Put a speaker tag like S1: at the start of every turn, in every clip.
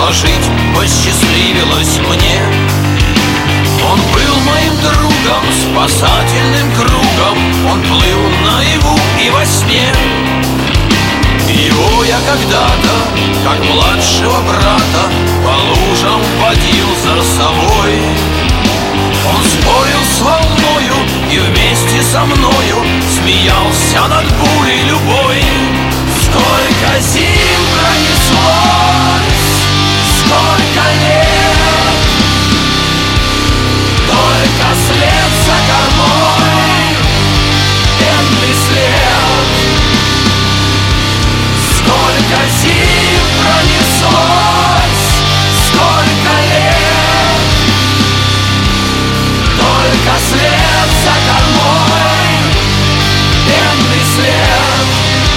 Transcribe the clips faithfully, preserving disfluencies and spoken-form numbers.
S1: жить посчастливилось мне. Он был моим другом, спасательным кругом. Он плыл наяву и во сне. Его я когда-то, как младшего брата, по лужам водил за собой. Он спорил с волною и вместе со мною смеялся над бурей любой. Сколько зим пронеслось, сколько лет, только след за кормой, бедный след. Сколько зим пронеслось, сколько лет, только след за кормой, бедный след.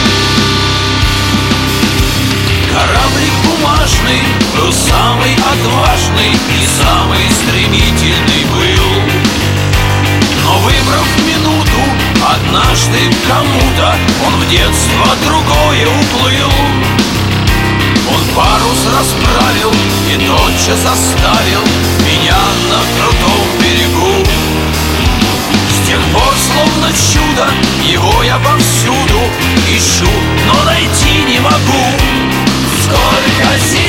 S1: Кораблик бумажный был самый отважный и самый стремительный был. Но выбрав минуту, однажды кому-то он в детство другое уплыл. Он парус расправил и тотчас оставил меня на крутом берегу. С тех пор, словно чудо, его я повсюду ищу, но найти не могу. Сколько зим